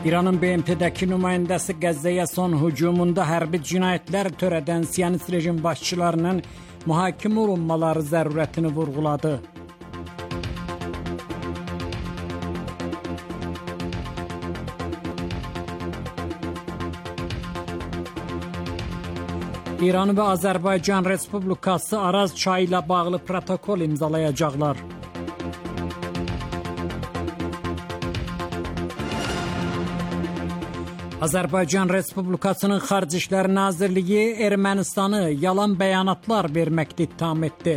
İranın BMT'deki nümayəndəsi Qəzzəyə son hücumunda hərbi cinayətlər törədən Siyonist rejim başçılarının mühakimə olunmaları zərurətini vurğuladı. İran və Azərbaycan Respublikası Araz çayı ilə bağlı protokol imzalayacaqlar. Azərbaycan Respublikasının Xarici İşlər Nazirliyi Ermənistanı yalan bəyanatlar verməkdə ittiham etdi.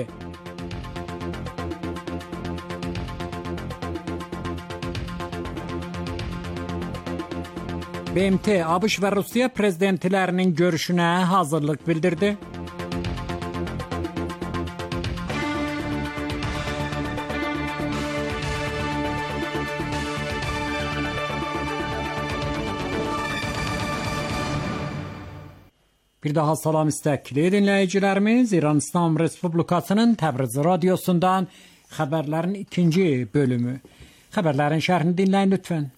BMT, ABŞ və Rusiya prezidentlərinin görüşünə hazırlıq bildirdi. Bir daha salam istekli dinleyicilerimiz, İran İslam Respublikası'nın Təbriz Radyosu'ndan haberlerin ikinci bölümü. Haberlerin şerhini dinleyin lütfen.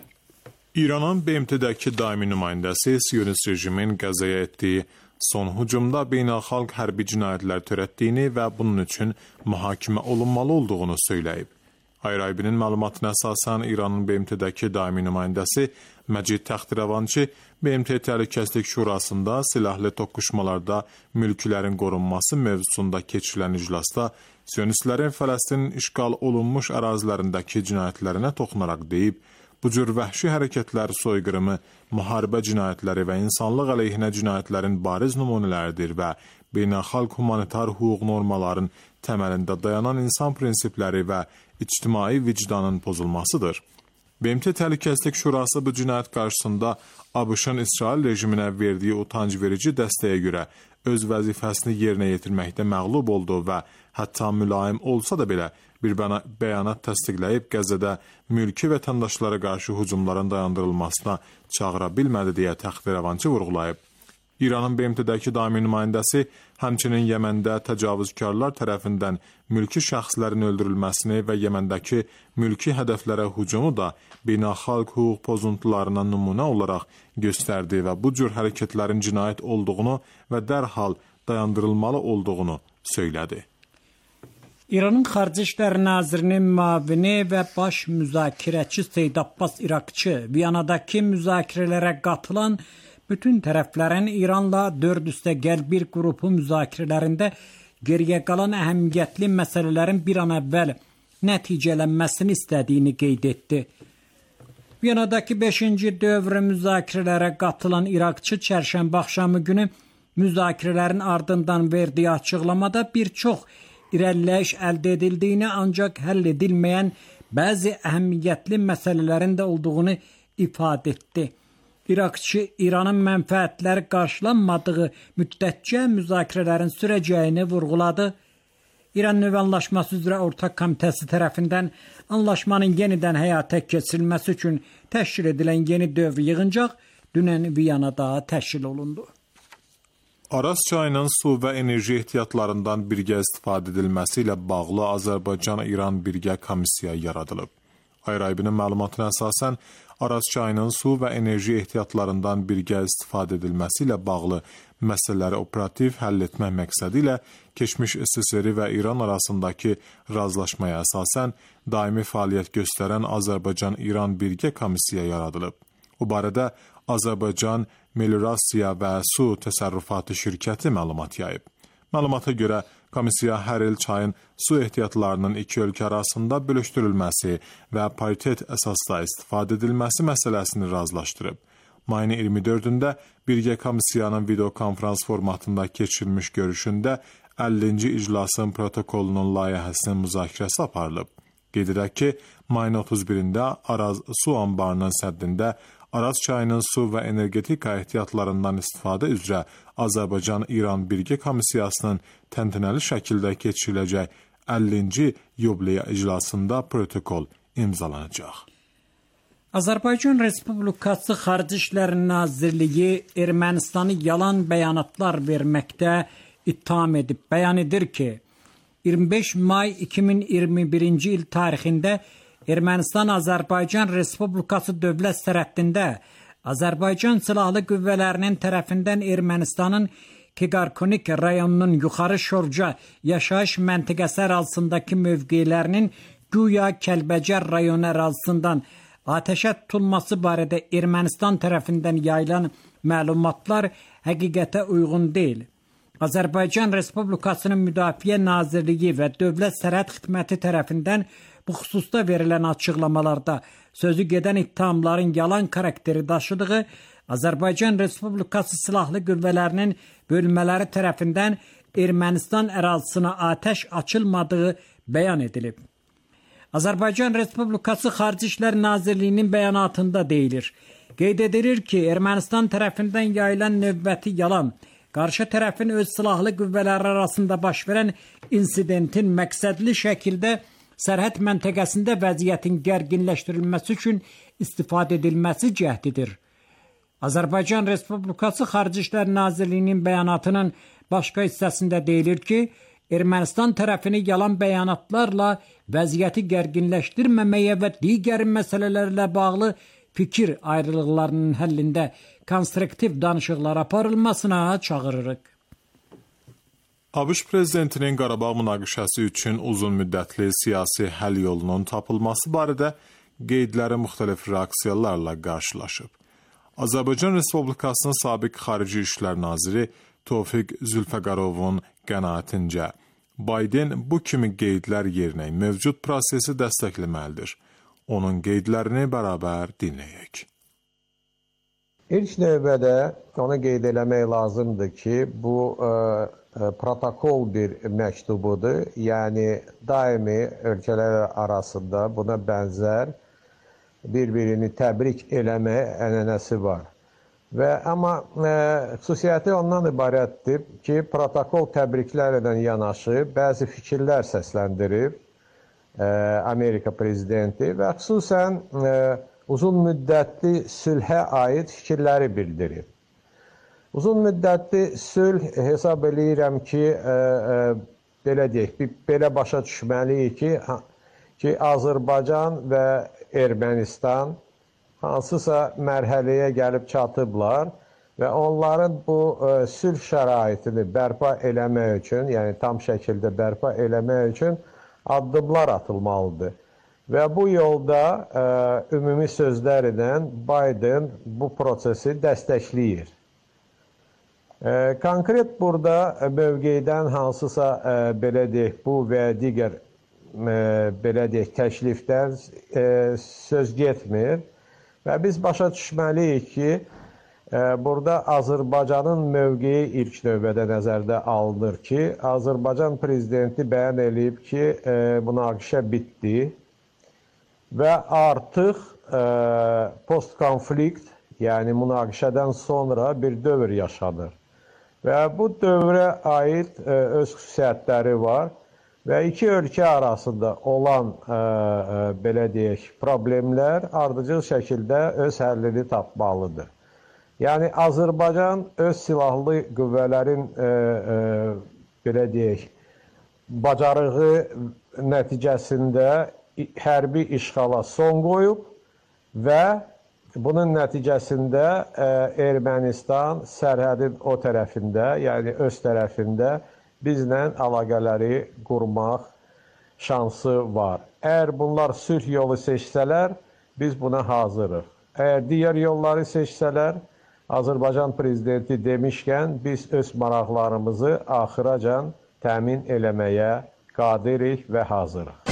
İranın BMT'deki daimi nümayəndəsi Siyonist rejimin Qəzzəyə etdiyi son hücumda beynəlxalq hərbi cinayətlər törətdiyini və bunun üçün mühakimə olunmalı olduğunu söyləyib. Ayrayibinin məlumatına əsasən İranın BMT'deki daimi nümayəndəsi Məcid Təxtirəvançı BMT Təhlükəsizlik Şurasında silahlı toqquşmalarda mülklərin qorunması mövzusunda keçirilən iclasda Siyonistlərin Fələstinin işğal olunmuş ərazilərindəki cinayətlərinə toxunaraq deyib, bu cür vəhşi hərəkətlər soyqırımı, müharibə cinayətləri və insanlıq əleyhinə cinayətlərin bariz nümunələridir və beynəlxalq humanitar hüquq normaların təməlində dayanan insan prinsipləri və ictimai vicdanın pozulmasıdır. BMT Təhlükəsizlik Şurası bu cinayət qarşısında ABŞ-ın İsrail rejiminə verdiyi utanc verici dəstəyə görə öz vəzifəsini yerinə yetirməkdə məğlub oldu və hətta mülayim olsa da belə bir bəyanat təsdiqləyib Qəzzədə mülki vətəndaşlara qarşı hücumların dayandırılmasına çağıra bilmədi deyə Təxtirəvançı vurğulayıb. İranın BMT-dəki daimi nümayəndəsi həmçinin Yəməndə təcavüzkarlar tərəfindən mülki şəxslərin öldürülməsini və Yəməndəki mülki hədəflərə hücumu da beynəlxalq hüquq pozuntularına nümunə olaraq göstərdi və bu cür hərəkətlərin cinayət olduğunu və dərhal dayandırılmalı olduğunu söylədi. İranın Xarici İşlər Nazirinin müavini və baş müzakirəçi Seyid Abbas İraqçı Viyanadakı müzakirələrə qatılan bütün tərəflərin İranla 4+1 bir qrupu müzakirələrində geriyə qalan əhəmiyyətli məsələlərin bir an əvvəl nəticələnməsini istədiyini qeyd etdi. Viyanadakı 5-ci dövr müzakirələrə qatılan İraqçı çərşənbə axşamı günü müzakirələrin ardından verdiyi açıqlamada bir çox irəliləyiş əldə edildiyini, ancaq həll edilməyən bəzi əhəmiyyətli məsələlərin də olduğunu ifadə etdi. İraqçı İranın mənfəətləri qarşılanmadığı müddətcə müzakirələrin sürəcəyini vurğuladı. İran nüvə anlaşması üzrə Ortaq Komitəsi tərəfindən anlaşmanın yenidən həyata keçirilməsi üçün təşkil edilən yeni dövr yığıncaq dünən Viyanada təşkil olundu. Araz çayının su və enerji ehtiyatlarından birgə istifadə edilməsi ilə bağlı Azərbaycan-İran birgə komissiya yaradılıb. Ayrayibinin məlumatına əsasən, Araz çayının su və enerji ehtiyatlarından birgə istifadə edilməsi ilə bağlı məsələləri operativ həll etmək məqsədi ilə keçmiş SSR və İran arasındakı razılaşmaya əsasən daimi fəaliyyət göstərən Azərbaycan-İran birgə komissiya yaradılıb. Bu barədə Azərbaycan Meliorasiya və Su Təsərrüfatı şirkəti məlumat yayıb. Məlumata görə komissiya hər il çayın su ehtiyatlarının iki ölkə arasında bölüşdürülməsi və paritet əsasda istifadə edilməsi məsələsini razılaşdırıb. Mayın 24-də birgə komissiyanın videokonferans formatında keçirilmiş görüşündə 50-ci iclasın protokolunun layihəsinin müzakirəsi aparılıb. Qeyd edək ki, mayın 31-də Araz su anbarının səddində Araz çayının su və energetika ehtiyatlarından istifadə üzrə Azərbaycan-İran birgə komissiyasının təntənəli şəkildə keçiriləcək 50-ci yubileya iclasında protokol imzalanacaq. Azərbaycan Respublikası Xarici İşlər Nazirliyi Ermənistanı yalan bəyanatlar verməkdə ittiham edib. Bəyan edir ki, 25 may 2021-ci il tarixində Ermənistan-Azərbaycan Respublikası dövlət sərhəddində Azərbaycan Silahlı Qüvvələrinin tərəfindən Ermənistanın Kigarkunik rayonunun yuxarı Şorca yaşayış məntəqəsi ərazisindəki mövqelərinin güya Kəlbəcər rayonu ərazisindən atəşə tutulması barədə Ermənistan tərəfindən yayılan məlumatlar həqiqətə uyğun deyil. Azərbaycan Respublikasının Müdafiə Nazirliyi və Dövlət Sərhəd Xidməti tərəfindən bu xüsusda verilən açıqlamalarda sözü gedən ittihamların yalan xarakteri daşıdığı, Azərbaycan Respublikası Silahlı Qüvvələrinin bölmələri tərəfindən Ermənistan ərazisinə atəş açılmadığı bəyan edilib. Azərbaycan Respublikası Xarici İşlər Nazirliyinin bəyanatında deyilir. Qeyd edilir ki, Ermənistan tərəfindən yayılan növbəti yalan, qarşı tərəfin öz silahlı qüvvələri arasında baş verən insidentin məqsədli şəkildə sərhəd məntəqəsində vəziyyətin gərginləşdirilməsi üçün istifadə edilməsi cəhdidir. Azərbaycan Respublikası Xarici İşlər Nazirliyinin bəyanatının başqa hissəsində deyilir ki, Ermənistan tərəfini yalan bəyanatlarla vəziyyəti gərginləşdirməməyə və digər məsələlərlə bağlı fikir ayrılıqlarının həllində konstruktiv danışıqlar aparılmasına çağırırıq. ABŞ prezidentinin Qarabağ münaqişəsi üçün uzun müddətli siyasi həll yolunun tapılması barədə qeydləri müxtəlif reaksiyalarla qarşılaşıb. Azərbaycan Respublikasının sabiq Xarici İşlər Naziri Tofiq Zülfəqarovun qənaətincə, Biden bu kimi qeydlər yerinə mövcud prosesi dəstəkləməlidir. Onun qeydlərini bərabər dinləyək. İlk növbədə onu qeyd eləmək lazımdır ki, bu protokol bir məktubudur. Yəni, daimi ölkələr arasında buna bənzər bir-birini təbrik eləmək ənənəsi var. Amma xüsusiyyəti ondan ibarətdir ki, protokol təbriklərlə yanaşı bəzi fikirlər səsləndirib Amerika prezidenti və xüsusən uzun müddətli sülhə aid fikirləri bildirib. Uzun müddətli sülh hesab eləyirəm ki, belə deyək, belə başa düşməliyik ki, Azərbaycan və Ermənistan hansısa mərhələyə gəlib çatıblar və onların bu sülh şəraitini bərpa eləmək üçün, yəni tam şəkildə bərpa eləmək üçün addımlar atılmalıdır. Və bu yolda ümumi sözlərlə Biden bu prosesi dəstəkləyir. Konkret burada mövqedən hansısa belə deyək, bu və digər belə deyək, təklifdən söz getmir və biz başa düşməliyik ki, burada Azərbaycanın mövqeyi ilk növbədə nəzərdə alınır ki, Azərbaycan prezidenti bəyan edib ki, münaqişə bitdi və artıq post-konflikt, yəni münaqişədən sonra bir dövr yaşanır. Və bu dövrə aid öz xüsusiyyətləri var və iki ölkə arasında olan, belə deyək, problemlər ardıcıl şəkildə öz həllini tapmalıdır. Yəni, Azərbaycan öz silahlı qüvvələrin, belə deyək, bacarığı nəticəsində hərbi işğala son qoyub və bunun nəticəsində Ermənistan sərhədin o tərəfində, yəni öz tərəfində bizlə əlaqələri qurmaq şansı var. Əgər bunlar sülh yolu seçsələr, biz buna hazırıq. Əgər digər yolları seçsələr, Azərbaycan prezidenti demişkən, biz öz maraqlarımızı axıracan təmin eləməyə qadirik və hazırıq.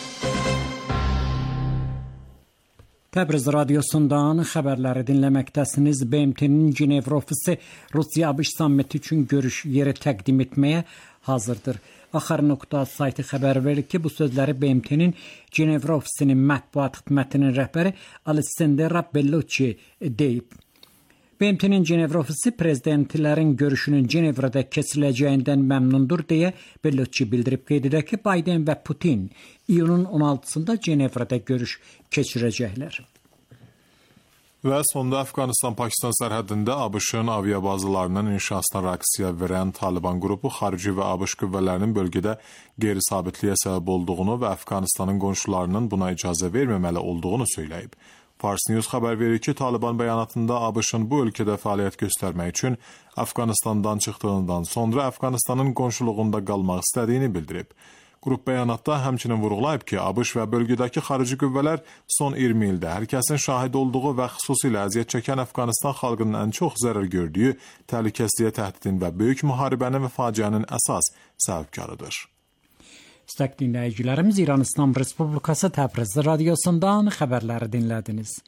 Təbriz radiosundan xəbərləri dinləməkdəsiniz. BMT-nin Cenevra ofisi Rusiya-ABŞ sammiti üçün görüş yeri təqdim etməyə hazırdır. Axar.az sayti xəbər verir ki, bu sözləri BMT-nin Cenevra ofisinin mətbuat xidmətinin rəhbəri Alessandra Bellucci deyib. BMT-nin Cenevra ofisi prezidentlərin görüşünün Cenevrada keçiriləcəyindən məmnundur deyə Bellucci bildirib. Qeyd edək ki, Biden və Putin iyunun 16-sında Cenevrada görüş keçirəcəklər. Və sonda Əfqanistan-Pakistan sərhədində ABŞ-ın aviabazalarının inşasına reaksiya verən Taliban qrupu xarici və ABŞ qüvvələrinin bölgədə qeyri-sabitliyə səbəb olduğunu və Əfqanistanın qonşularının buna icazə verməməli olduğunu söyləyib. Fars News xəbər verir ki, Taliban bəyanatında ABŞ-ın bu ölkədə fəaliyyət göstərmək üçün Əfqanistandan çıxdığından sonra Əfqanistanın qonşuluğunda qalmaq istədiyini bildirib. Qrup bəyanatda həmçinin vurğulayıb ki, ABŞ və bölgədəki xarici qüvvələr son 20 ildə hər kəsin şahid olduğu və xüsusilə əziyyət çəkən Əfqanistan xalqının ən çox zərər gördüyü təhlükəsizliyə təhdidin və böyük müharibənin və faciənin əsas səbəbkarıdır. İstək dinləyicilərimiz İran İslam Respublikası Təbriz radiosundan xəbərləri dinlədiniz.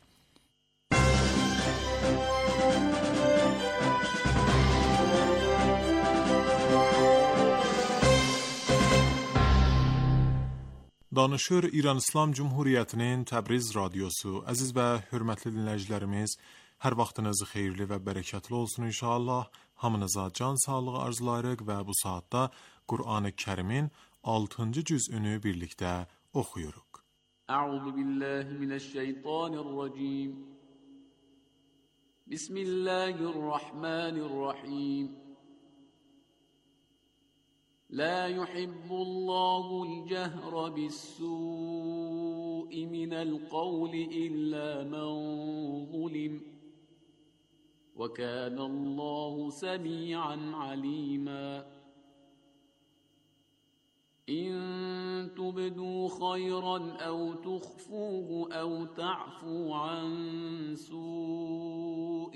Danışır İran İslam Cumhuriyyətinin Təbriz radiosu. Əziz və hörmətli dinləyicilərimiz, hər vaxtınız xeyirli və bərəkətli olsun inşallah. Hamınıza can sağlığı arzulayırıq və bu saatda Qur'an-ı Kərimin 6-cı cüzünü birlikdə oxuyuruq. Əuzu billahi minəşşeytanirracim. Bismillahirrahmanirrahim. لا يحب الله الجهر بالسوء من القول إلا من ظلم وكان الله سميعا عليما إن تبدوا خيرا أو تخفوه أو تعفو عن سوء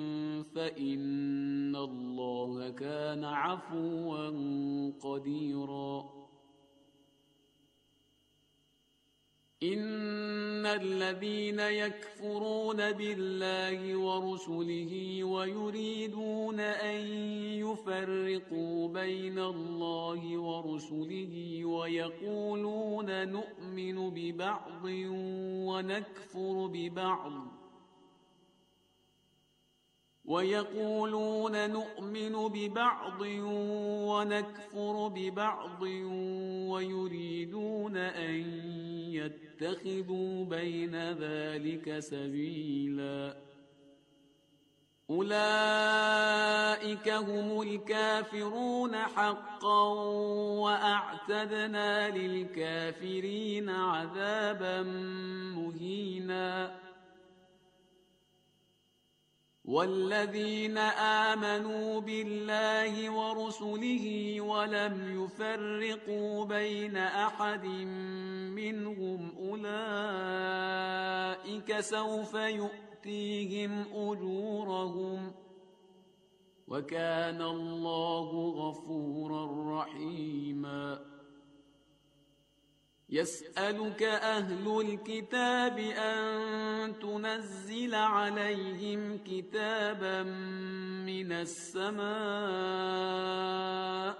فإن الله كان عفوا قديرا إن الذين يكفرون بالله ورسله ويريدون أن يفرقوا بين الله ورسله ويقولون نؤمن ببعض ونكفر ببعض ويريدون أن يتخذوا بين ذلك سبيلا أولئك هم الكافرون حقا وأعتدنا للكافرين عذابا مهينا والذين آمنوا بالله ورسله ولم يفرقوا بين أحد منهم أولئك سوف يؤتيهم أجورهم وكان الله غفورا رحيما يسألك أهل الكتاب أن تنزل عليهم كتابا من السماء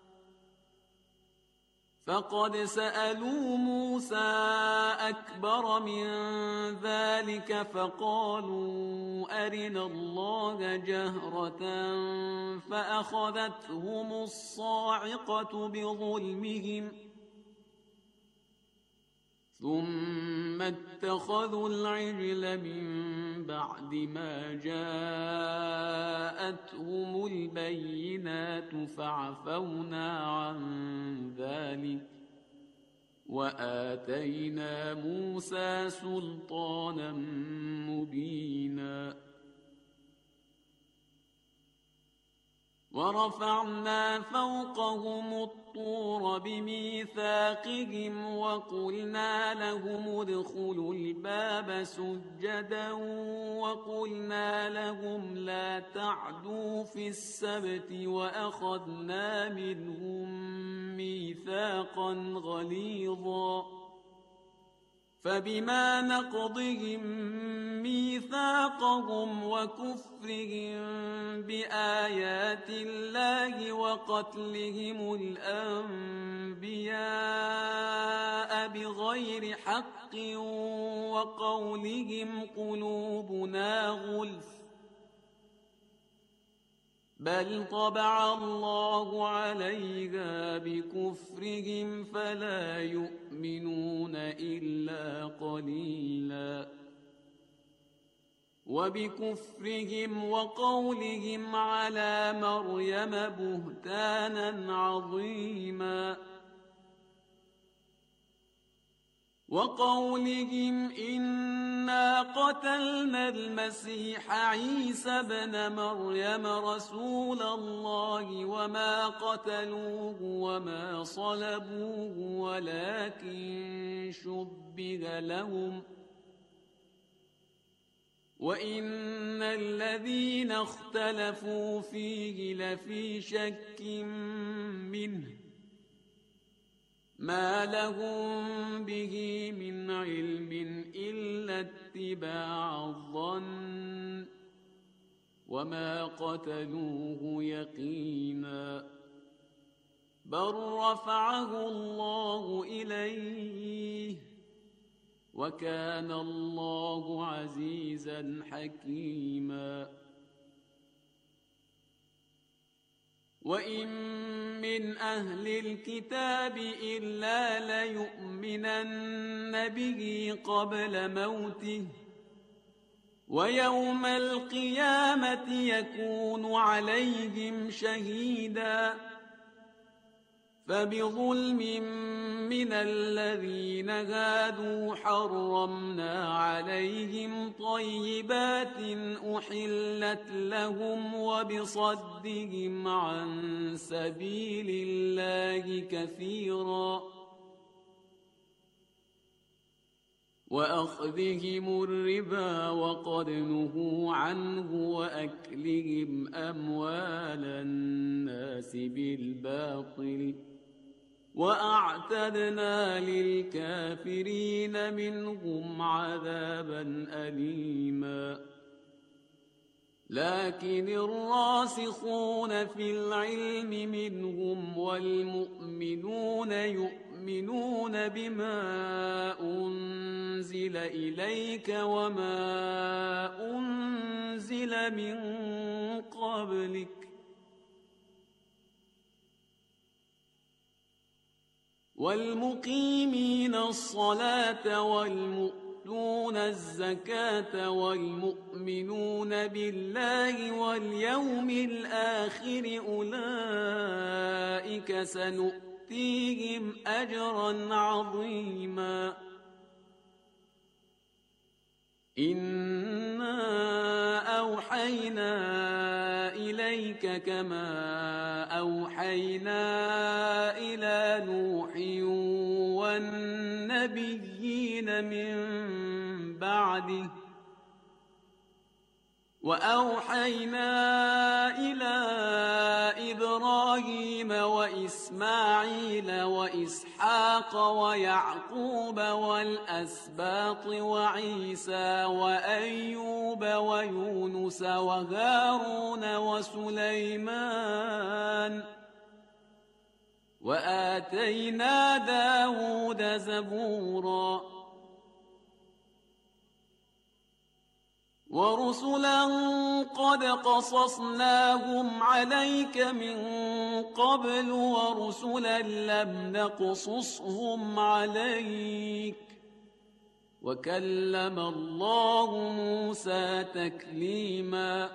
فقد سألوا موسى أكبر من ذلك فقالوا أرنا الله جهرة فأخذتهم الصاعقة بظلمهم ثم اتخذوا العجل من بعد ما جاءتهم البينات فعفونا عن ذلك وآتينا موسى سلطانا مبينا ورفعنا فوقهم الطور بميثاقهم وقلنا لهم ادخلوا الباب سجدا وقلنا لهم لا تعدوا في السبت وأخذنا منهم ميثاقا غليظا فبما نقضهم ميثاقهم وكفرهم بآيات الله وقتلهم الأنبياء بغير حق وقولهم قلوبنا غلف بل طبع الله عليها بكفرهم فلا يؤمنون إلا قليلا وبكفرهم وقولهم على مريم بهتانا عظيما وقولهم إنا قتلنا المسيح عيسى ابن مريم رسول الله وما قتلوه وما صلبوه ولكن شبه لهم وإن الذين اختلفوا فيه لفي شك منه ما لهم به من علم إلا اتباع الظن وما قتلوه يقينا بل رفعه الله إليه وكان الله عزيزا حكيما وإن من أهل الكتاب إلا ليؤمنن به قبل موته ويوم القيامة يكون عليهم شهيدا فبظلم من الذين هادوا حرمنا عليهم طيبات أحلت لهم وبصدهم عن سبيل الله كثيرا وأخذهم الربا وقد نهوا عنه وأكلهم أموال الناس بالباطل وأعتدنا للكافرين منهم عذابا أليما لكن الراسخون في العلم منهم والمؤمنون يؤمنون بما أنزل إليك وما أنزل من قبلك والمقيمين الصلاة والمؤتون الزكاة والمؤمنون بالله واليوم الآخر أولئك سنؤتيهم أجرا عظيما إنا أوحينا إليك كما أوحينا إلى نوح والنبيين من بعده وأوحينا إلى إبراهيم وإسماعيل وإسحاق ويعقوب والأسباط وعيسى وأيوب ويونس وهارون وسليمان وآتينا داود زبورا ورسلا قد قصصناهم عليك من قبل ورسلا لم نقصصهم عليك وكلم الله موسى تكليما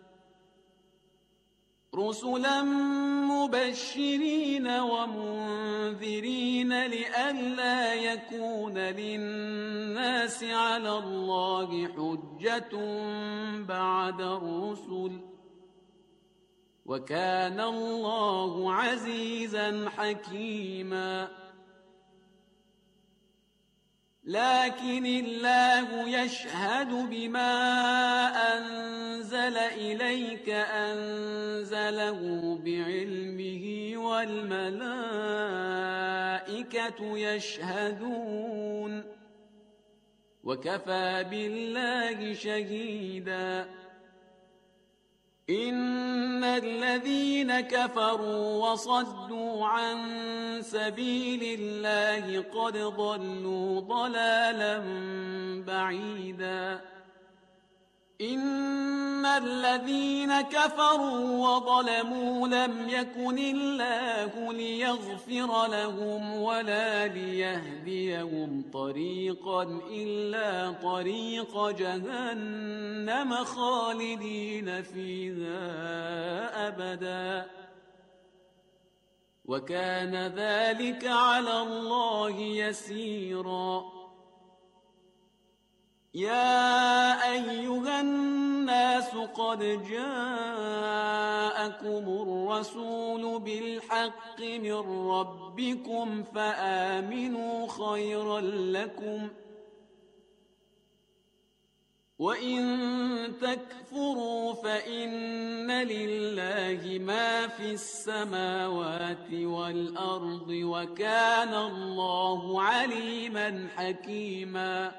رسلا مبشرين ومنذرين لئلا يكون للناس على الله حجة بعد الرسل وكان الله عزيزا حكيما لكن الله يشهد بما أنزل إليك أنزله بعلمه والملائكة يشهدون وكفى بالله شهيدا إن الذين كفروا وصدوا عن سبيل الله قد ضلوا ضلالا بعيدا إن الذين كفروا وظلموا لم يكن الله ليغفر لهم ولا ليهديهم طريقا إلا طريق جهنم خالدين فيها أبدا وكان ذلك على الله يسيرا. يا أيها الناس قد جاءكم الرسول بالحق من ربكم فآمنوا خيرا لكم وإن تكفروا فإن لله ما في السماوات والأرض وكان الله عليما حكيما.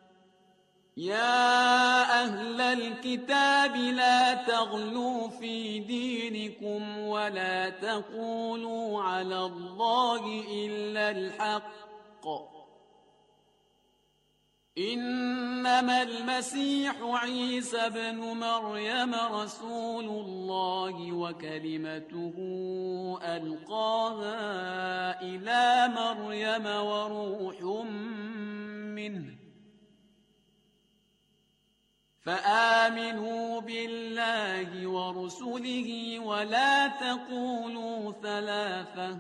يا أهل الكتاب لا تغلوا في دينكم ولا تقولوا على الله إلا الحق إنما المسيح عيسى بن مريم رسول الله وكلمته ألقاها إلى مريم وروح منه فآمنوا بالله ورسله ولا تقولوا ثلاثة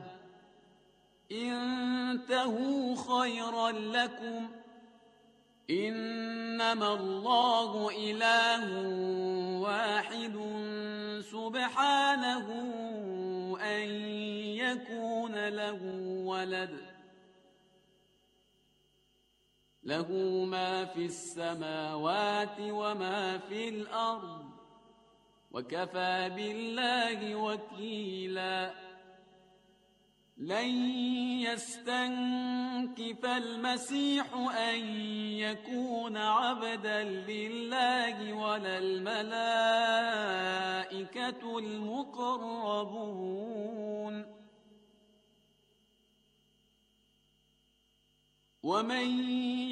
انتهوا خيرا لكم إنما الله إله واحد سبحانه أن يكون له ولد له ما في السماوات وما في الأرض وكفى بالله وكيلا. لن يستنكف المسيح أن يكون عبدا لله ولا الملائكة المقربون ومن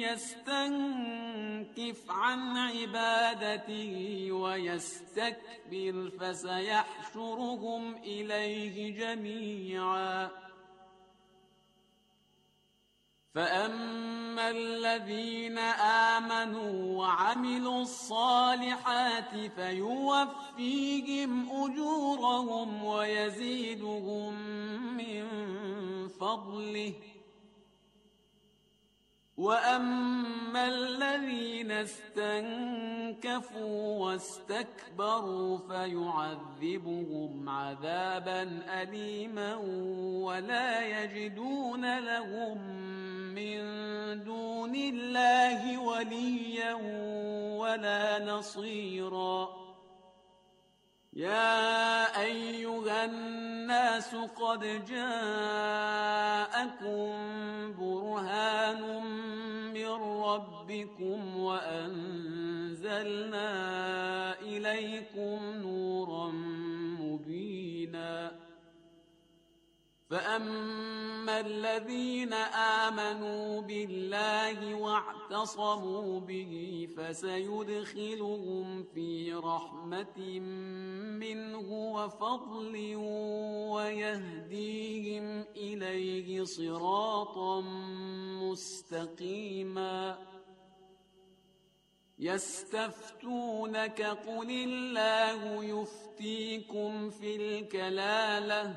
يستنكف عن عبادته ويستكبر فسيحشرهم إليه جميعا. فأما الذين آمنوا وعملوا الصالحات فيوفيهم أجورهم ويزيدهم من فضله وأما الذين استنكفوا واستكبروا فيعذبهم عذابا أليما ولا يجدون لهم من دون الله وليا ولا نصيرا. يا أيها الناس قد جاءكم برهان من ربكم وأنزلنا إليكم نورا مبينا. فأما الذين آمنوا بالله واعتصموا به فسيدخلهم في رحمة منه وفضل ويهديهم إليه صراطا مستقيما. يستفتونك قل الله يفتيكم في الكلالة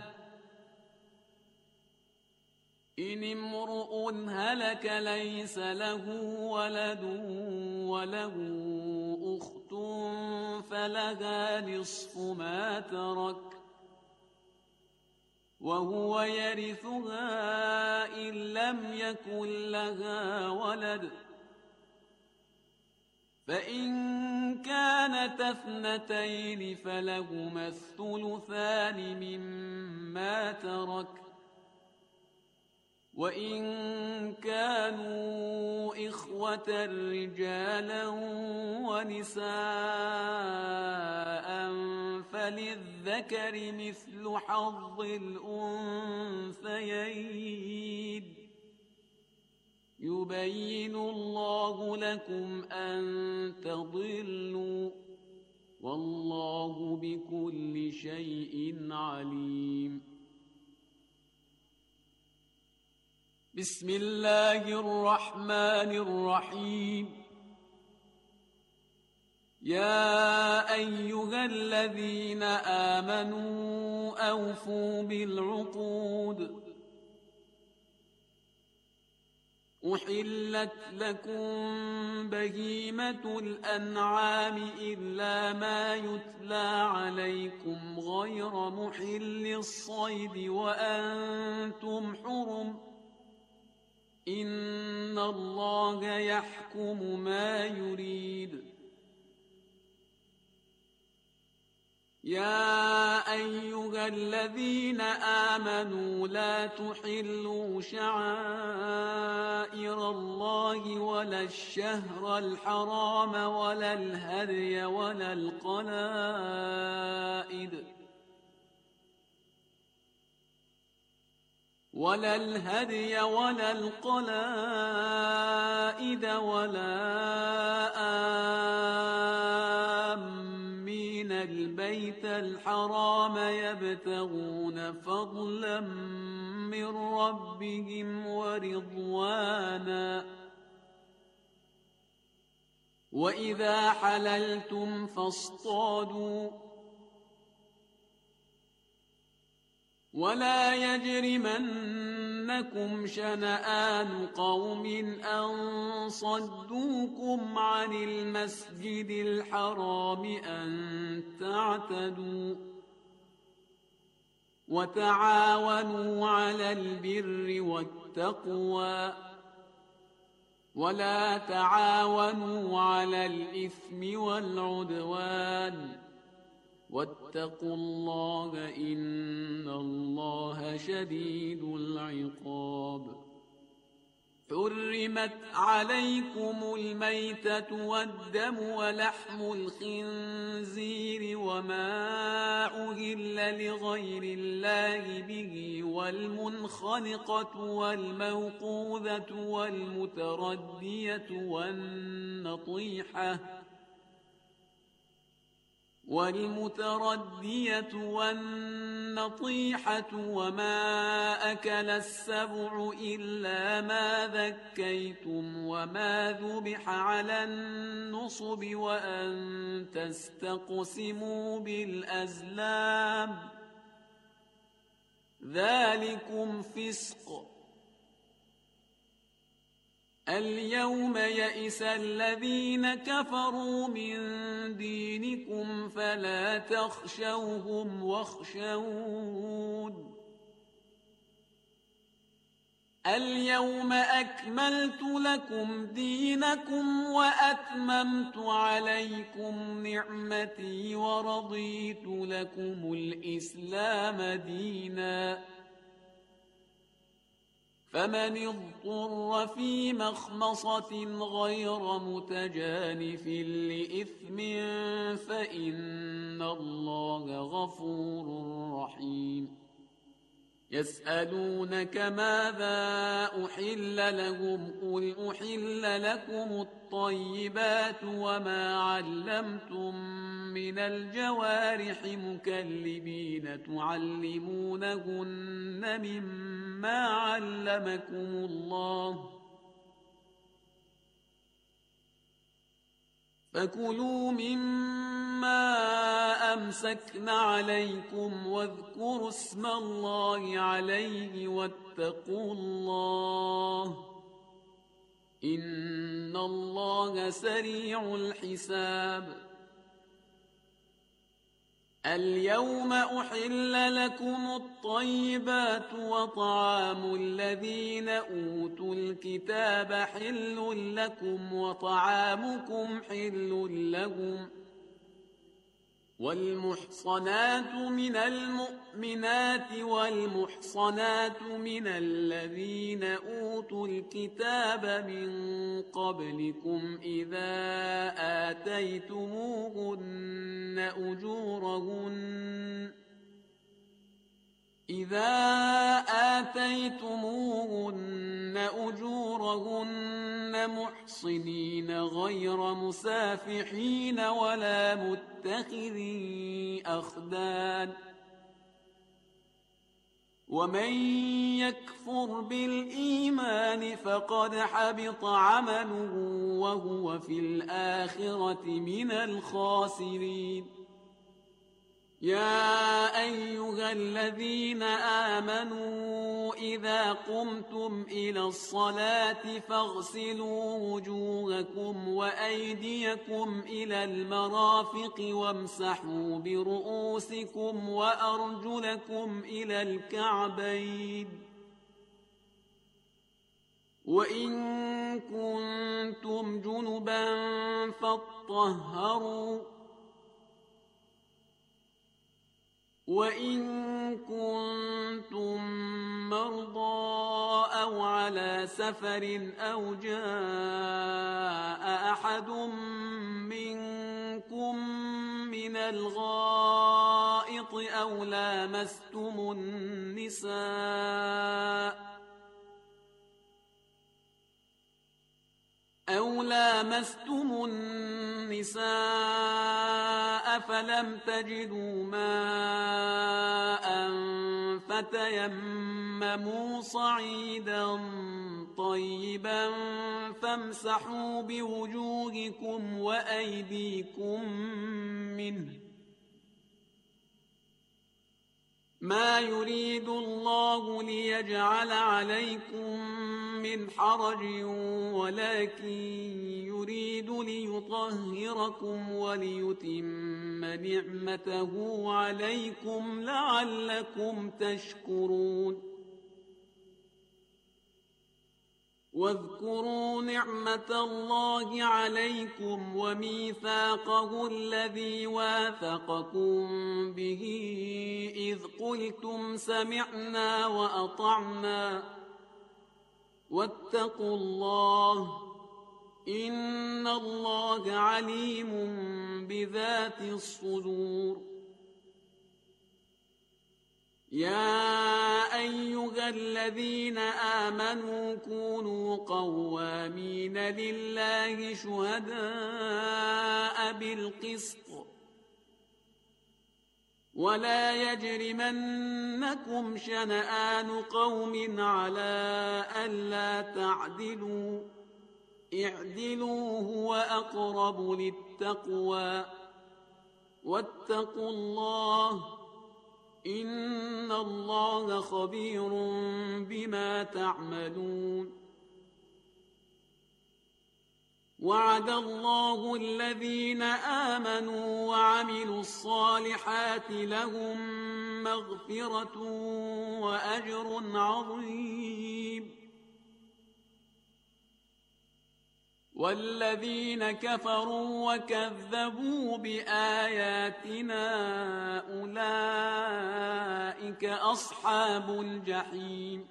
إن امرؤ هلك ليس له ولد وله أخت فلها نصف ما ترك وهو يرثها إن لم يكن لها ولد فإن كانت اثنتين فلهما الثلثان مما ترك وإن كانوا إخوة رجالا ونساء فللذكر مثل حظ الأنثيين يبين الله لكم أن تضلوا والله بكل شيء عليم. بسم الله الرحمن الرحيم. يا أيها الذين آمنوا أوفوا بالعقود. أحلت لكم بهيمة الأنعام إلا ما يتلى عليكم غير محل الصيد وأنتم حرم. إن الله يحكم ما يريد. يا أيها الذين آمنوا لا تحلوا شعائر الله ولا الشهر الحرام ولا الهدي ولا القلائد ولا آمين البيت الحرام يبتغون فضلا من ربهم ورضوانا. وإذا حللتم فاصطادوا ولا يجرمنكم شنآن قوم أن صدوكم عن المسجد الحرام أن تعتدوا. وتعاونوا على البر والتقوى ولا تعاونوا على الإثم والعدوان واتقوا الله إن الله شديد العقاب. حرمت عليكم الميتة والدم ولحم الخنزير وما أهل لغير الله به والمنخنقة والموقوذة والمتردية والنطيحة وما أكل السبع إلا ما ذكيتم وما ذبح على النصب وأن تستقسموا بالأزلام ذلكم فسق. اليوم يئس الذين كفروا من دينكم فلا تخشوهم واخشون. اليوم أكملت لكم دينكم وأتممت عليكم نعمتي ورضيت لكم الإسلام دينا. فمن اضطر في مخمصة غير متجانف لإثم فإن الله غفور رحيم. يسألونك ماذا أحل لهم قل أحل لكم الطيبات وما علمتم من الجوارح مكلبين تعلمونهن مما علمكم الله فكلوا مما أمسكن عليكم واذكروا اسم الله عليه واتقوا الله إن الله سريع الحساب. اليوم أحل لكم الطيبات وطعام الذين أوتوا الكتاب حل لكم وطعامكم حل لهم. والمحصنات من المؤمنات والمحصنات من الذين أوتوا الكتاب من قبلكم إذا آتيتموهن أجورهن محصنين غير مسافحين ولا متخذي أخدان ومن يكفر بالإيمان فقد حبط عمله وهو في الآخرة من الخاسرين. يا أيها الذين آمنوا إذا قمتم إلى الصلاة فاغسلوا وجوهكم وأيديكم إلى المرافق وامسحوا برؤوسكم وأرجلكم إلى الكعبين وإن كنتم جنبا فاطهروا وإن كنتم مرضى أو على سفر أو جاء أحد منكم من الغائط أو لامستم النساء فلم تجدوا ماء فتيمموا صعيدا طيبا فامسحوا بوجوهكم وأيديكم منه ما يريد الله ليجعل عليكم من حرج ولكن يريد ليطهركم وليتم نعمته عليكم لعلكم تشكرون. واذكروا نعمة الله عليكم وميثاقه الذي واثقكم به إذ قلتم سمعنا وأطعنا واتقوا الله إن الله عليم بذات الصدور. يا أيها الذين آمنوا كونوا قوامين لله شهداء بالقسط ولا يجرمنكم شنآن قوم على ألا تعدلوا اعدلوا هو أقرب للتقوى واتقوا الله إن الله خبير بما تعملون. وعد الله الذين آمنوا وعملوا الصالحات لهم مغفرة وأجر عظيم. والذين كفروا وكذبوا بآياتنا أولئك أصحاب الجحيم.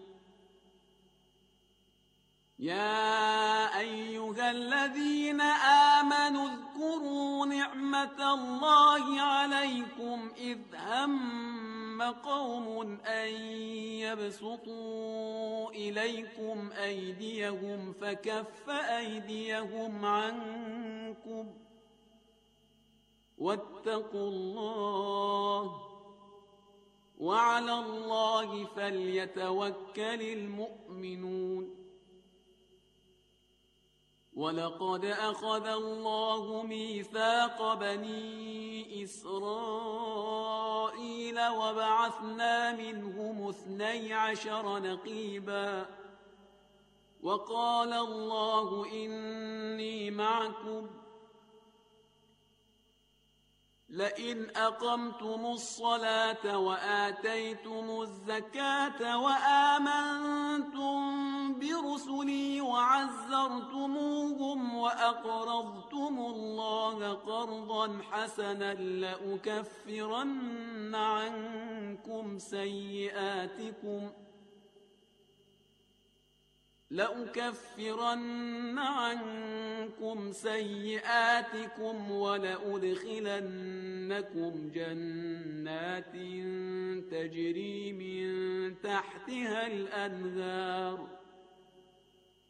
يا أيها الذين آمنوا اذكروا نعمة الله عليكم إذ هم قوم أن يبسطوا إليكم أيديهم فكف أيديهم عنكم واتقوا الله وعلى الله فليتوكل المؤمنون. ولقد أخذ الله ميثاق بني إسرائيل وبعثنا منهم 12 نقيبا وقال الله إني معكم لئن أقمتم الصلاة وآتيتم الزكاة وآمنتم برسلي وعزرتموهم وأقرضتم الله قرضا حسنا لأكفرن عنكم سيئاتكم ولأدخلنكم جنات تجري من تحتها الأنهار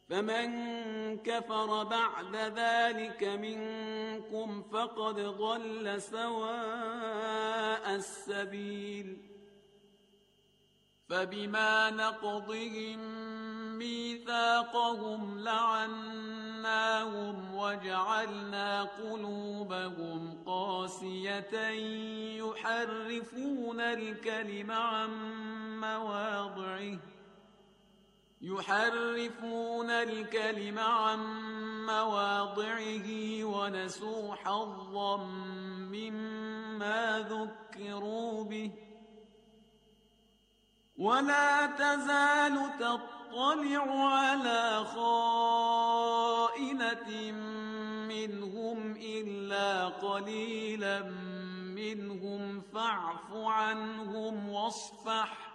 فمن كفر بعد ذلك منكم فقد ضل سواء السبيل فبما نقضهم ميثاقهم لعناهم وجعلنا قلوبهم قاسية يحرفون الكلم عن مواضعه ونسوا حظا مما ذكروا به ولا تزال تطلع على خائنة منهم إلا قليلا منهم فاعف عنهم واصفح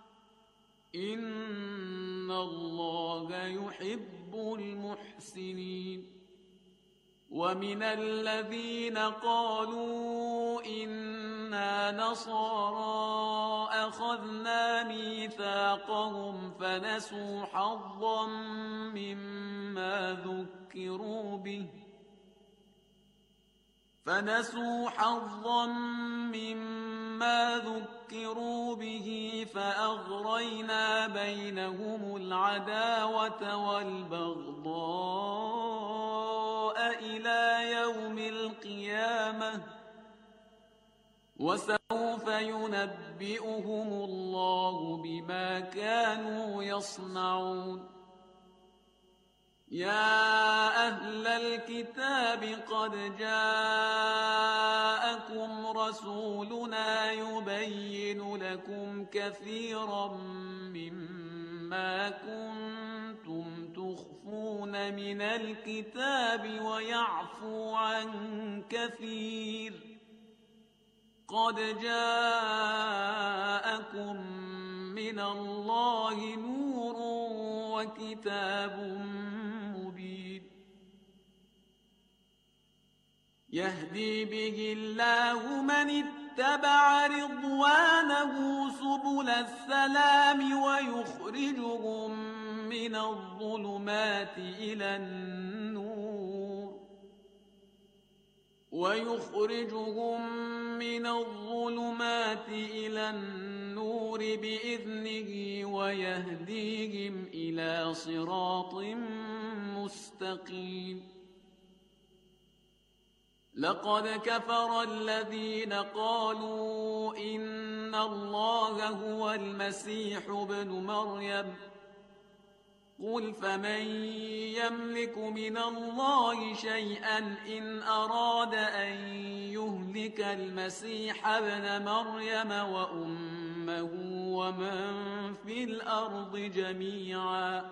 إن الله يحب المحسنين ومن الذين قالوا إنا نصارى أخذنا ميثاقهم فنسوا حظا مما ذكروا به فأغرينا بينهم العداوة والبغضاء إلى يوم القيامة وسوف ينبئهم الله بما كانوا يصنعون يا أهل الكتاب قد جاءكم رسولنا يبين لكم كثيرا مما كنتم تخفون من الكتاب ويعفو عن كثير قد جاءكم من الله نور وكتاب مبين يهدي به الله من اتبع رضوانه سبل السلام ويخرجهم من الظلمات إلى النور بإذنه ويهديهم إلى صراط مستقيم لقد كفر الذين قالوا إن الله هو المسيح ابن مريم قل فمن يملك من الله شيئا إن أراد أن يهلك المسيح ابن مريم وأمه ومن في الأرض جميعا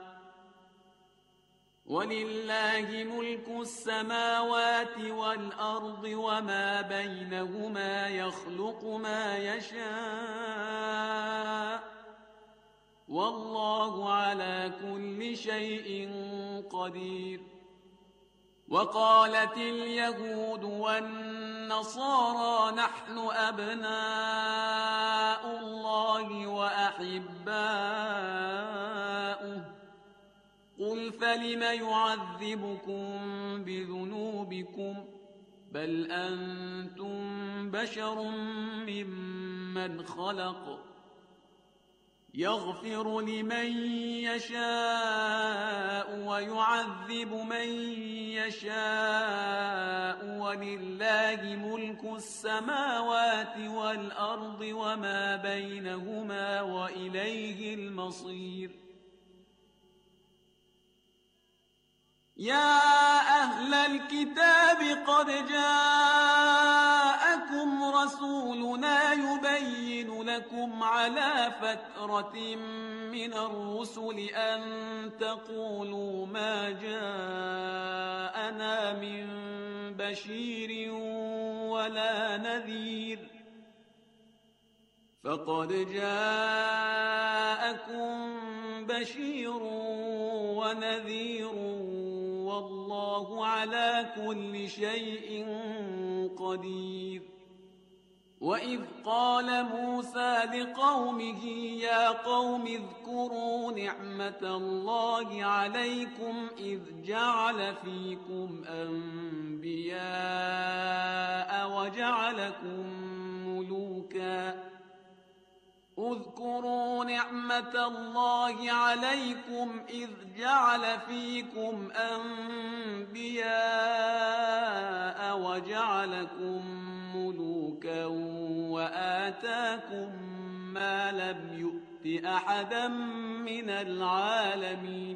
ولله ملك السماوات والأرض وما بينهما يخلق ما يشاء والله على كل شيء قدير وقالت اليهود والنصارى نحن أبناء الله وأحباؤه قل فلم يعذبكم بذنوبكم بل أنتم بشر ممن خلق يغفر لمن يشاء ويعذب من يشاء ولله ملك السماوات والأرض وما بينهما وإليه المصير يا أهل الكتاب قد جاءكم رسولنا يبين لكم على فترة من الرسل أن تقولوا ما جاءنا من بشير ولا نذير فقد جاءكم بشير ونذير والله على كل شيء قدير وإذ قال موسى لقومه يا قوم اذكروا نعمة الله عليكم إذ جعل فيكم أنبياء وجعلكم ملوكا اذكروا نعمة الله عليكم إذ جعل فيكم أنبياء وجعلكم ملوكا وآتاكم ما لم يؤت أحدا من العالمين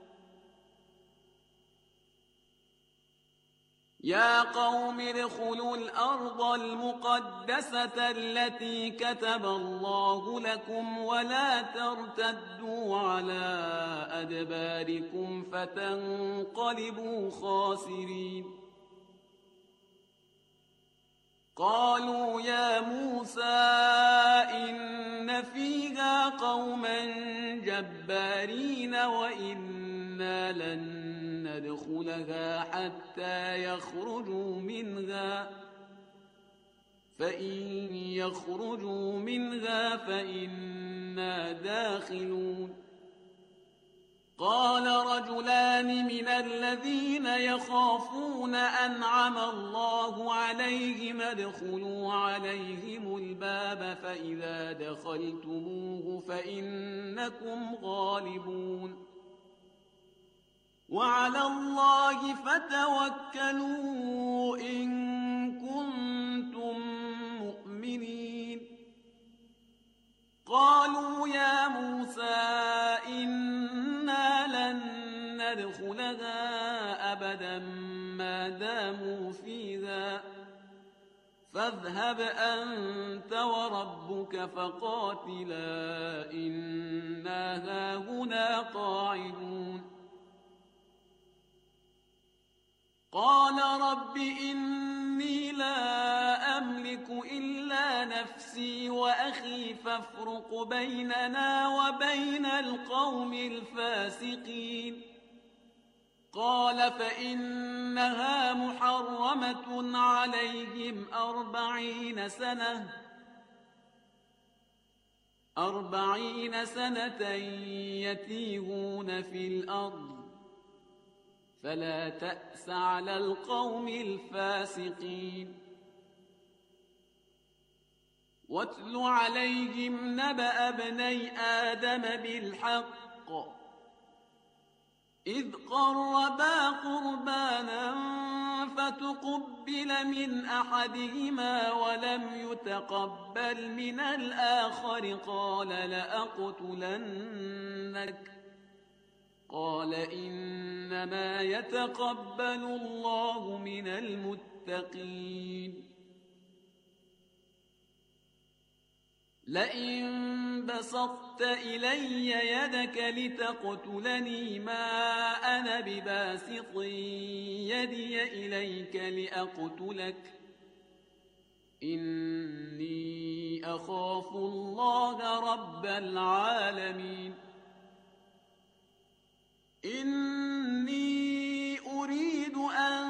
يا قوم ادخلوا الأرض المقدسة التي كتب الله لكم ولا ترتدوا على أدباركم فتنقلبوا خاسرين قالوا يا موسى إن فيها قوما جبارين وإنا لن ندخلها حتى يخرجوا منها فإن يخرجوا منها فإنا داخلون قال رجلان من الذين يخافون أنعم الله عليهم ادخلوا عليهم الباب فإذا دخلتموه فإنكم غالبون وعلى الله فتوكلوا إن كنتم مؤمنين قالوا يا موسى إنا لن ندخلها أبدا ما داموا فيها فاذهب أنت وربك فقاتلا إنا هاهنا قاعدون قال رب إني لا أملك إلا نفسي وأخي فافرق بيننا وبين القوم الفاسقين قال فإنها محرمة عليهم 40 سنة يتيهون في الأرض فلا تأس على القوم الفاسقين واتل عليهم نبأ ابني آدم بالحق إذ قربا قربانا فتقبل من أحدهما ولم يتقبل من الآخر قال لأقتلنك قال إنما يتقبل الله من المتقين لئن بسطت إلي يدك لتقتلني ما أنا بباسط يدي إليك لأقتلك إني أخاف الله رب العالمين إني أريد أن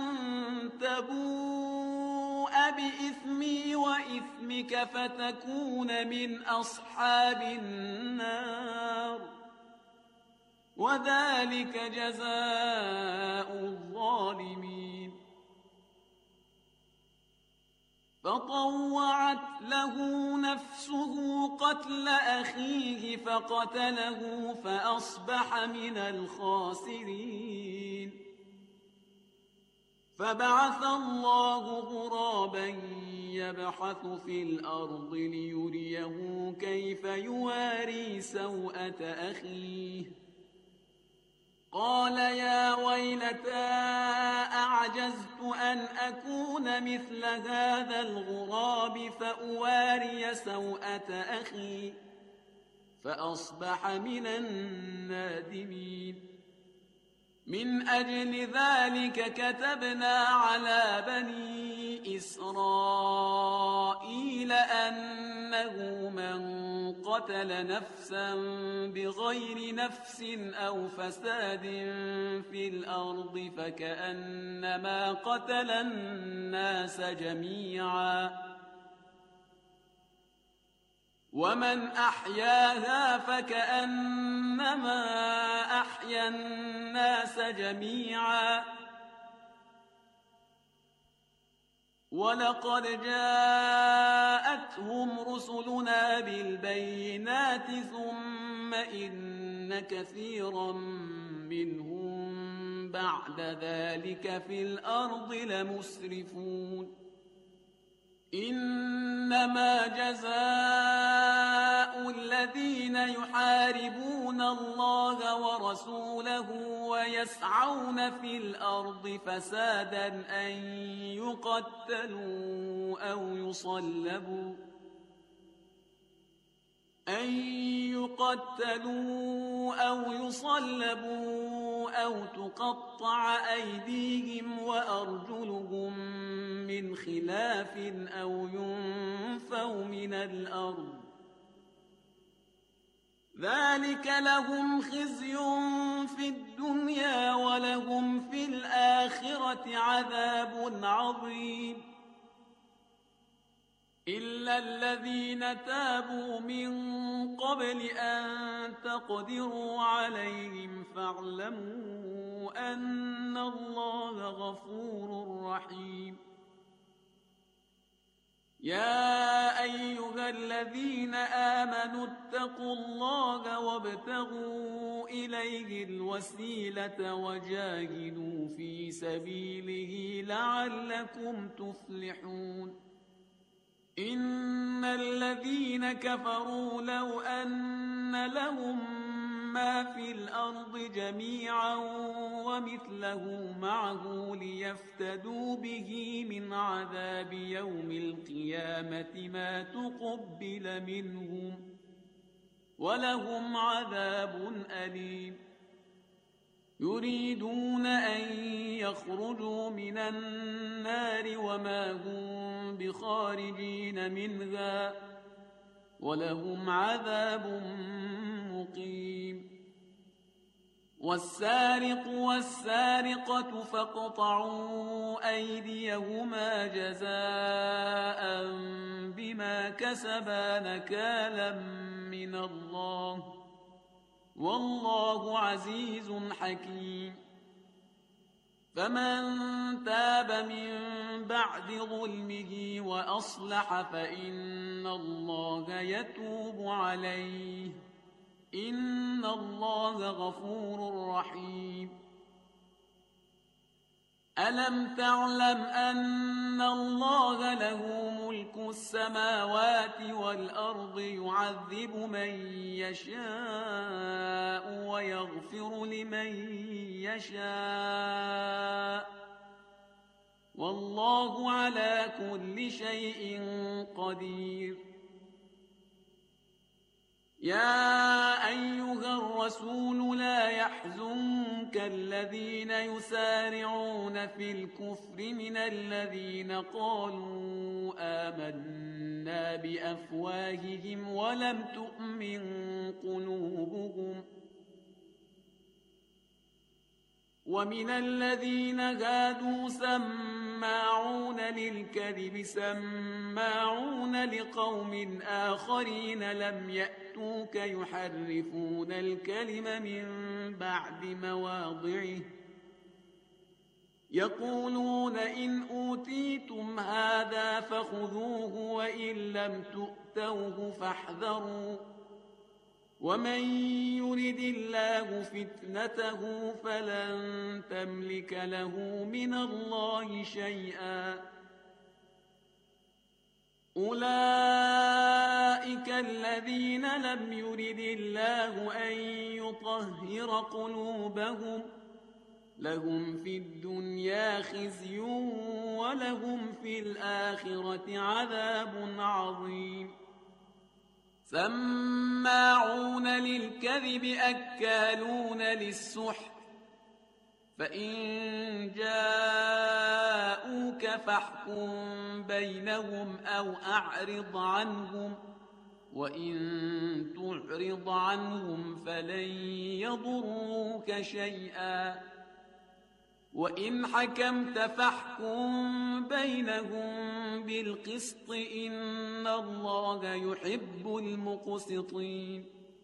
تبوء بإثمي وإثمك فتكون من أصحاب النار وذلك جزاء الظالمين فطوعت له نفسه قتل أخيه فقتله فأصبح من الخاسرين فبعث الله غرابا يبحث في الأرض ليريه كيف يواري سوءة أخيه قال يا ويلتى أعجزت أن أكون مثل هذا الغراب فأواري سوءة أخي فأصبح من النادمين من أجل ذلك كتبنا على بني إسرائيل أنه من قتل نفسا بغير نفس أو فساد في الأرض فكأنما قتل الناس جميعا ومن أحياها فكأنما أحيا الناس جميعا ولقد جاءتهم رسلنا بالبينات ثم إن كثيرا منهم بعد ذلك في الأرض لمسرفون إنما جزاء الذين يحاربون الله ورسوله ويسعون في الأرض فسادا أن يقتلوا أو يصلبوا أو تقطع أيديهم وأرجلهم من خلاف أو ينفوا من الأرض ذلك لهم خزي في الدنيا ولهم في الآخرة عذاب عظيم إلا الذين تابوا من قبل أن تقدروا عليهم فاعلموا أن الله غفور رحيم يا أيها الذين آمنوا اتقوا الله وابتغوا إليه الوسيلة وجاهدوا في سبيله لعلكم تفلحون إن الذين كفروا لو أن لهم ما في الأرض جميعا ومثله معه ليفتدوا به من عذاب يوم القيامة ما تقبل منهم ولهم عذاب أليم يريدون أن يخرجوا من النار وما هم بخارجين منها ولهم عذاب مقيم والسارق والسارقة فاقطعوا أيديهما جزاء بما كسبا نكالا من الله والله عزيز حكيم فمن تاب من بعد ظلمه وأصلح فإن الله يتوب عليه إن الله غفور رحيم ألم تعلم أن الله له ملك السماوات والأرض يعذب من يشاء ويغفر لمن يشاء والله على كل شيء قدير يا أيها الرسول لا يحزنك الذين يسارعون في الكفر من الذين قالوا آمنا بأفواههم ولم تؤمن قلوبهم ومن الذين هادوا سماعون للكذب سماعون لقوم آخرين لم يأتوك يحرفون الكلم من بعد مواضعه يقولون إن أوتيتم هذا فخذوه وإن لم تؤتوه فاحذروا ومن يرد الله فتنته فلن تملك له من الله شيئا أولئك الذين لم يرد الله أن يطهر قلوبهم لهم في الدنيا خزي ولهم في الآخرة عذاب عظيم سماعون للكذب أكالون للسحت فإن جاءوك فاحكم بينهم أو أعرض عنهم وإن تعرض عنهم فلن يضروك شيئا وإن حكمت فاحكم بينهم بالقسط إن الله يحب المقسطين.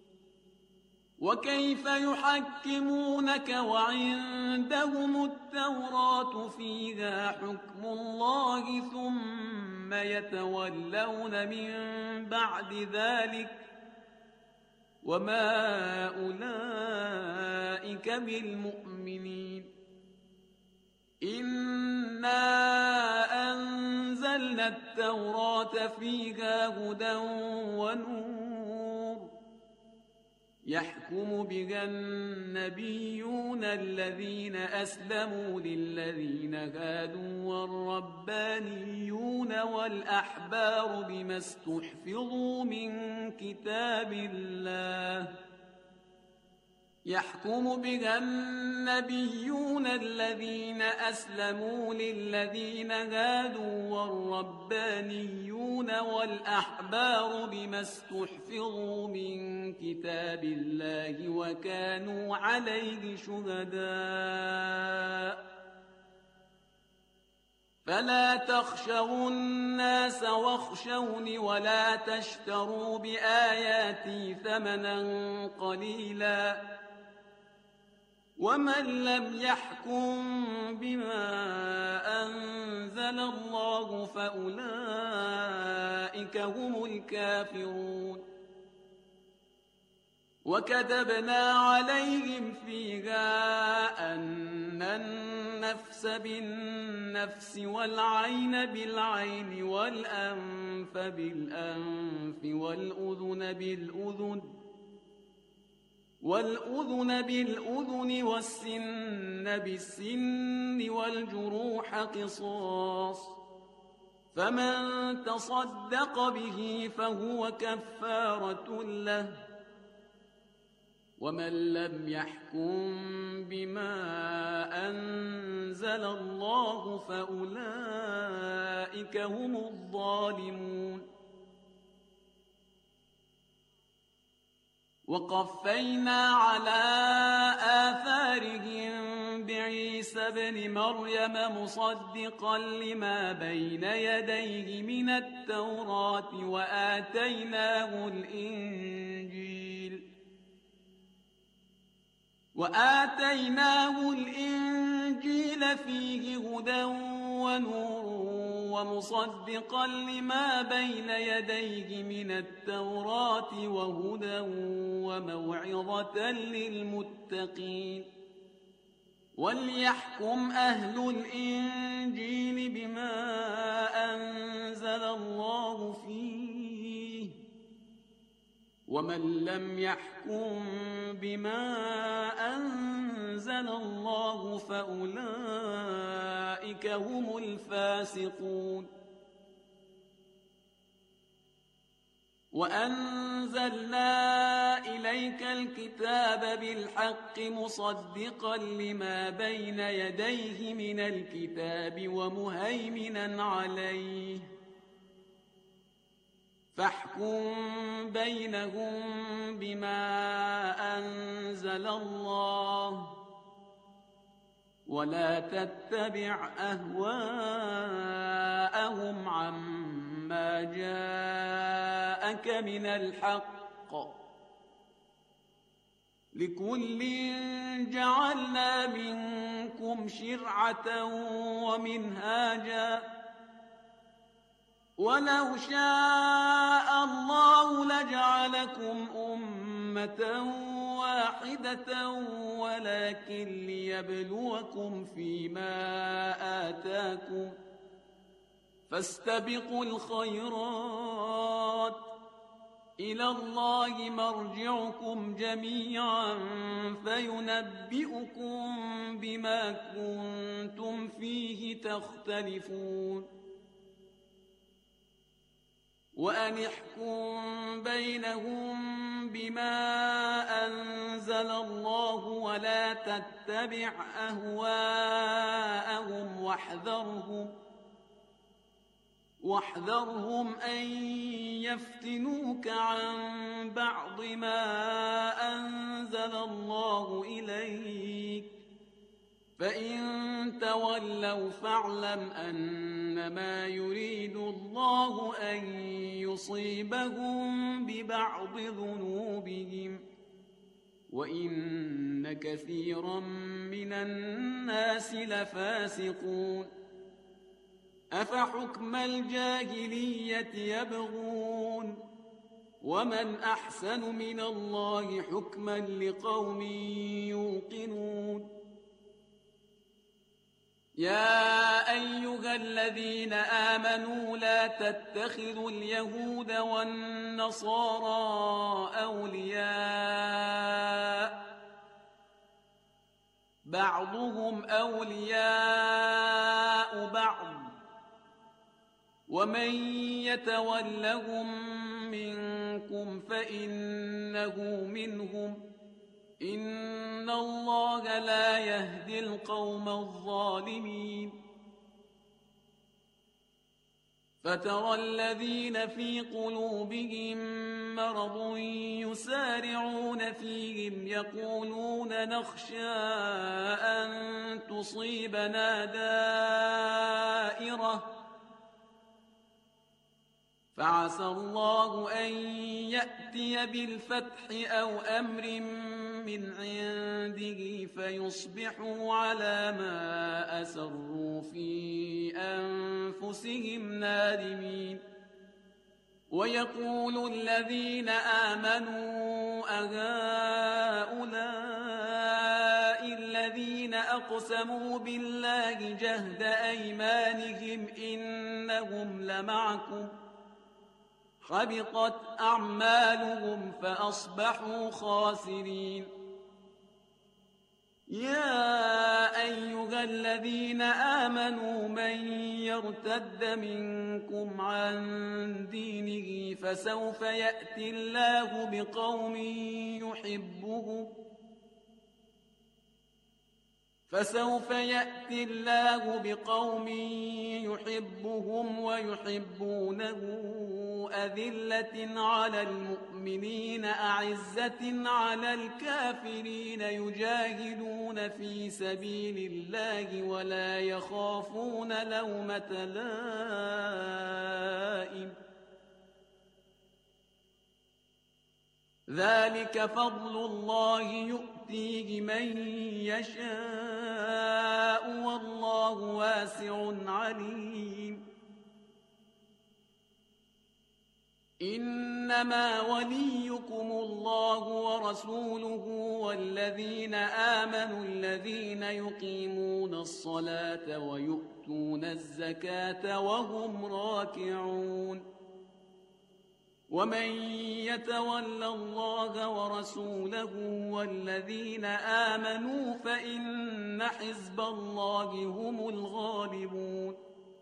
وكيف يحكمونك وعندهم التوراة فيها حكم الله ثم يتولون من بعد ذلك وما أولئك بالمؤمنين. إنا أنزلنا التوراة فيها هدى ونور يحكم بها النبيون الذين أسلموا للذين هادوا والربانيون والأحبار بما استحفظوا من كتاب الله يحكم بها النبيون الذين أسلموا للذين هادوا والربانيون والأحبار بما استحفظوا من كتاب الله وكانوا عليه شهداء. فلا تخشوا الناس واخشوني ولا تشتروا بآياتي ثمنا قليلا ومن لم يحكم بما أنزل الله فأولئك هم الكافرون. وكتبنا عليهم فيها أن النفس بالنفس والعين بالعين والأنف بالأنف والأذن بالأذن والسن بالسن والجروح قصاص فمن تصدق به فهو كفارة له ومن لم يحكم بما أنزل الله فأولئك هم الظالمون. وقفينا على آثارهم بعيسى ابن مريم مصدقا لما بين يديه من التوراة وآتيناه الإنجيل فيه هدى ونور ومصدقا لما بين يديه من التوراة وهدى وموعظة للمتقين. وليحكم أهل الإنجيل بما أنزل الله فيه ومن لم يحكم بما أنزل الله فأولئك هم الفاسقون. وأنزلنا إليك الكتاب بالحق مصدقا لما بين يديه من الكتاب ومهيمنا عليه فاحكم بينهم بما أنزل الله ولا تتبع أهواءهم عما جاءك من الحق لكل جعلنا منكم شرعة ومنهاجا ولو شاء الله لجعلكم أمة واحدة ولكن ليبلوكم فيما آتاكم فاستبقوا الخيرات إلى الله مرجعكم جميعا فينبئكم بما كنتم فيه تختلفون. وأن احكم بينهم بما أنزل الله ولا تتبع أهواءهم واحذرهم أن يفتنوك عن بعض ما أنزل الله إليك فإن تولوا فاعلم أنما يريد الله أن يصيبهم ببعض ذنوبهم وإن كثيرا من الناس لفاسقون أفحكم الجاهلية يبغون ومن أحسن من الله حكما لقوم يوقنون يا أيها الذين آمنوا لا تتخذوا اليهود والنصارى أولياء بعضهم أولياء بعض ومن يتولهم منكم فإنه منهم إن الله لا يهدي القوم الظالمين فترى الذين في قلوبهم مرض يسارعون فيهم يقولون نخشى أن تصيبنا دائرة فعسى الله أن يأتي بالفتح أو أمر من عنده فيصبحوا على ما أسروا في أنفسهم نادمين ويقول الذين آمنوا أهؤلاء الذين أقسموا بالله جهد أيمانهم إنهم لمعكم حبطت أعمالهم فأصبحوا خاسرين يا أيها الذين آمنوا من يرتد منكم عن دينه فسوف يأتي الله بقوم يحبهم ويحبونه أذلة على المؤمنين أعزة على الكافرين يجاهدون في سبيل الله ولا يخافون لومة لائم ذلك فضل الله يؤتيه من يشاء والله واسع عليم إنما وليكم الله ورسوله والذين آمنوا الذين يقيمون الصلاة ويؤتون الزكاة وهم راكعون ومن يتول الله ورسوله والذين آمنوا فإن حزب الله هم الغالبون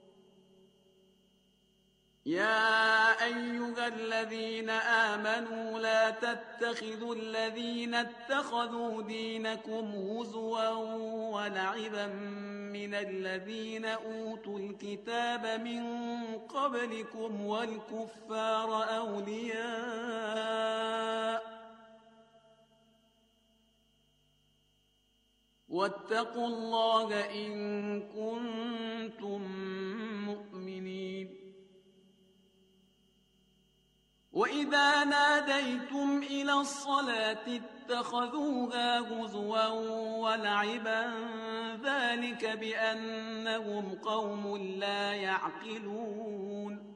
يا أيها الذين آمنوا لا تتخذوا الذين اتخذوا دينكم هزوا ولعبا من الذين أوتوا الكتاب من قبلكم والكفار أولياء واتقوا الله إن كنتم مؤمنين وإذا ناديتم إلى الصلاة اتخذوها هزوا ولعبا ذلك بأنهم قوم لا يعقلون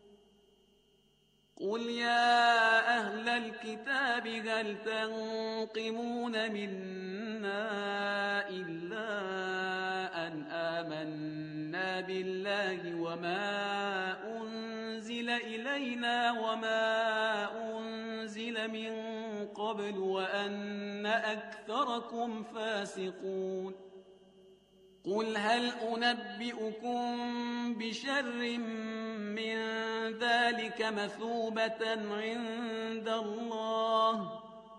قل يا أهل الكتاب هل تنقمون منا إلا أن آمنا بالله وما أنزل إلينا وما أنزل من قبل وأن أكثركم فاسقون قل هل أنبئكم بشر من ذلك مثوبة عند الله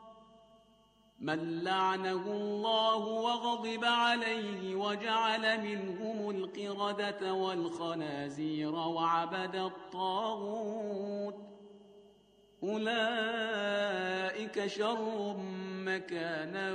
من لعنه الله وغضب عليه وجعل منهم القردة والخنازير وعبد الطاغوت أولئك شر مكانا